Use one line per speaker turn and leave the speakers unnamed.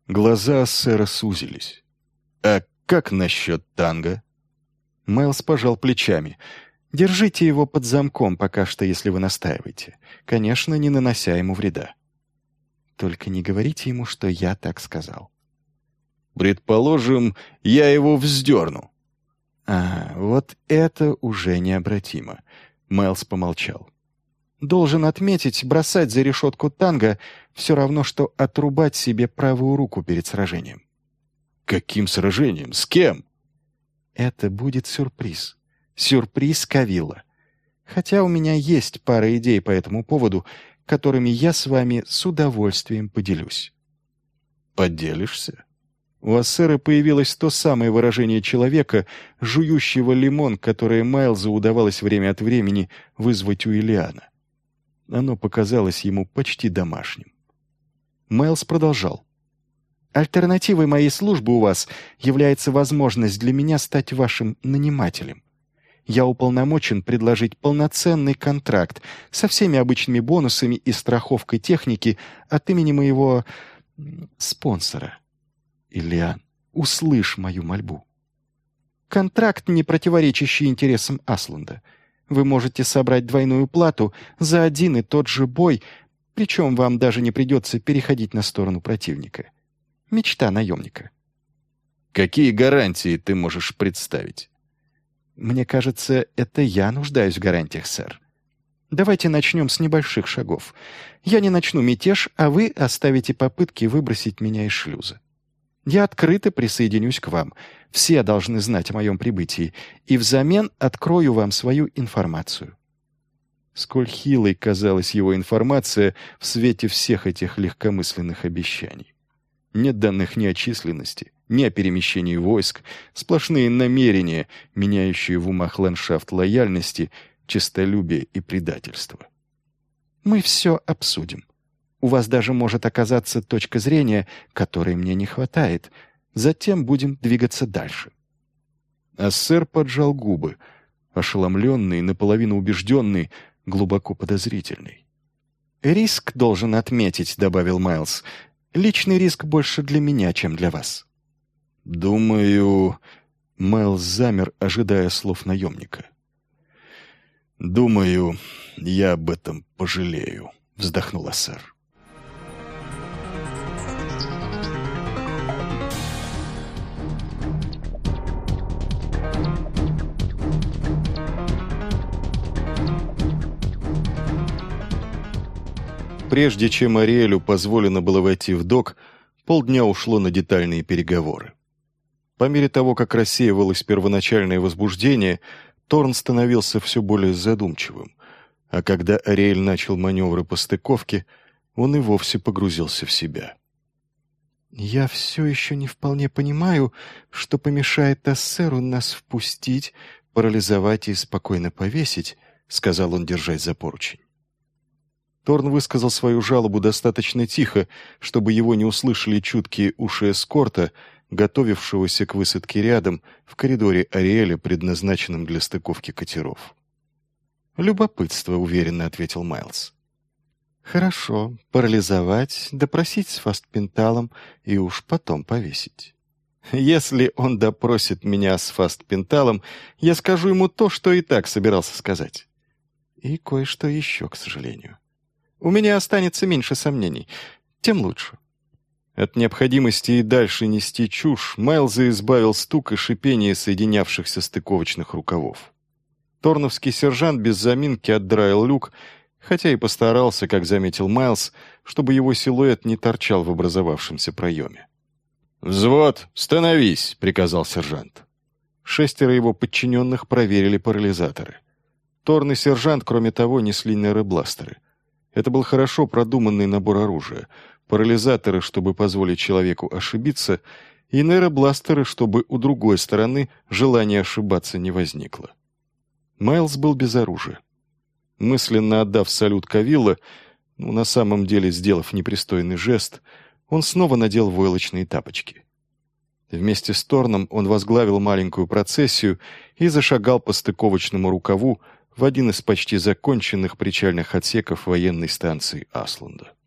Глаза сэра сузились. «А как насчет танго?»
Майлз пожал плечами. «Держите его под замком пока что, если вы настаиваете. Конечно, не нанося ему вреда. Только не говорите ему, что я так сказал».
«Предположим, я его вздерну».
Вот это уже необратимо». Майлз помолчал. «Должен отметить, бросать за решетку танго все равно, что отрубать себе правую руку перед сражением».
«Каким сражением? С кем?»
«Это будет сюрприз. Сюрприз Кавилла. Хотя у меня есть пара идей по этому поводу, которыми я с вами с удовольствием поделюсь».
«Поделишься?»
У Ассера появилось то самое выражение человека, жующего лимон, которое Майлзу удавалось время от времени вызвать у Иллиана. Оно показалось ему почти домашним. Майлз продолжал. «Альтернативой моей службы у вас является возможность для меня стать вашим нанимателем. Я уполномочен предложить полноценный контракт со всеми обычными бонусами и страховкой техники от имени моего спонсора. Иллиан, услышь мою мольбу. Контракт, не противоречащий интересам Асланда. Вы можете собрать двойную плату за один и тот же бой, причем вам даже не придется переходить на сторону противника. Мечта наемника».
«Какие гарантии ты можешь представить?»
«Мне кажется, это я нуждаюсь в гарантиях, сэр. Давайте начнем с небольших шагов. Я не начну мятеж, а вы оставите попытки выбросить меня из шлюза. Я открыто присоединюсь к вам. Все должны знать о моем прибытии, и взамен открою вам свою информацию». Сколь хилой казалась его информация в свете всех этих легкомысленных обещаний. Нет данных ни о численности, ни о перемещении войск, сплошные намерения, меняющие в умах ландшафт лояльности, честолюбия и предательства. «Мы все обсудим. У вас даже может оказаться точка зрения, которой мне не хватает. Затем будем двигаться дальше».
Ассер поджал губы, ошеломленный, наполовину убежденный, глубоко подозрительный.
«Риск, должен отметить», — добавил Майлз. «Личный риск больше для меня, чем для вас».
«Думаю...» — Майлз замер, ожидая слов наемника. «Думаю, я об этом пожалею», — вздохнул Ассер. Прежде чем Ариэлю позволено было войти в док, полдня ушло на детальные переговоры. По мере того, как рассеивалось первоначальное возбуждение, Торн становился все более задумчивым, а когда Ариэль начал маневры по стыковке, он и вовсе погрузился в себя.
«Я все еще не вполне понимаю, что помешает Ассеру нас впустить, парализовать и спокойно повесить», — сказал он, держась за поручень.
Торн высказал свою жалобу достаточно тихо, чтобы его не услышали чуткие уши эскорта, готовившегося к высадке рядом, в коридоре Ариэля, предназначенном для стыковки катеров.
«Любопытство», — уверенно ответил Майлз. «Хорошо, парализовать, допросить с фастпенталом и уж потом повесить. Если он допросит меня с фастпенталом, я скажу ему то, что и так собирался сказать. И кое-что еще, к сожалению. У меня останется меньше сомнений, тем лучше».
От необходимости и дальше нести чушь Майлза избавил стук и шипение соединявшихся стыковочных рукавов. Торновский сержант без заминки отдраил люк, хотя и постарался, как заметил Майлз, чтобы его силуэт не торчал в образовавшемся проеме. «Взвод, становись!» — приказал сержант. 6 его подчиненных проверили парализаторы. Торн и сержант, кроме того, несли нейробластеры. Это был хорошо продуманный набор оружия. Парализаторы, чтобы позволить человеку ошибиться, и нейробластеры, чтобы у другой стороны желания ошибаться не возникло. Майлз был без оружия. Мысленно отдав салют Кавилла, на самом деле сделав непристойный жест, он снова надел войлочные тапочки. Вместе с Торном он возглавил маленькую процессию и зашагал по стыковочному рукаву в один из почти законченных причальных отсеков военной станции Асланда.